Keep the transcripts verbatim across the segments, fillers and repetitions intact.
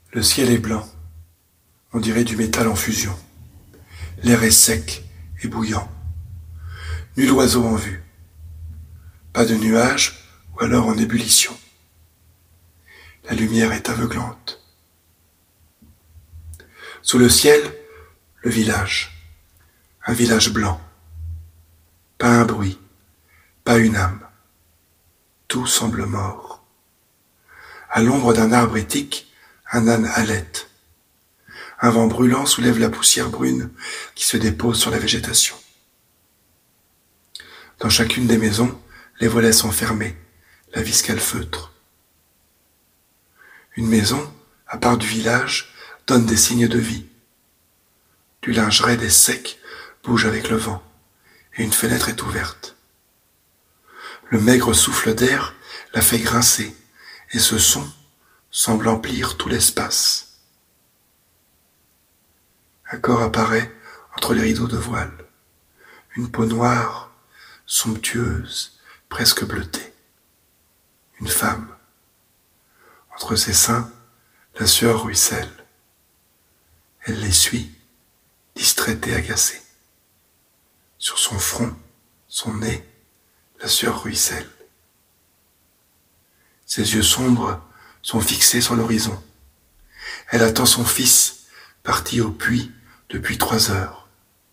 Le ciel est blanc, on dirait du métal en fusion. L'air est sec et bouillant. Nul oiseau en vue. Pas de nuages ou alors en ébullition. La lumière est aveuglante. Sous le ciel, le village. Un village blanc. Pas un bruit, pas une âme. Tout semble mort. À l'ombre d'un arbre étique, un âne halète. Un vent brûlant soulève la poussière brune qui se dépose sur la végétation. Dans chacune des maisons, les volets sont fermés, la vis calfeutre. Une maison, à part du village, donne des signes de vie. Du linge raide et sec bouge avec le vent, et une fenêtre est ouverte. Le maigre souffle d'air la fait grincer, et ce son semble emplir tout l'espace. Un corps apparaît entre les rideaux de voile, une peau noire, somptueuse, presque bleutée. Une femme. Entre ses seins, la sueur ruisselle. Elle l'essuie, distraite et agacée. Sur son front, son nez, la sueur ruisselle. Ses yeux sombres sont fixés sur l'horizon. Elle attend son fils, parti au puits depuis trois heures.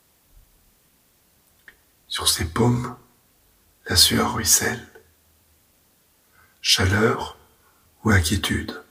Sur ses paumes, la sueur ruisselle. Chaleur ou inquiétude.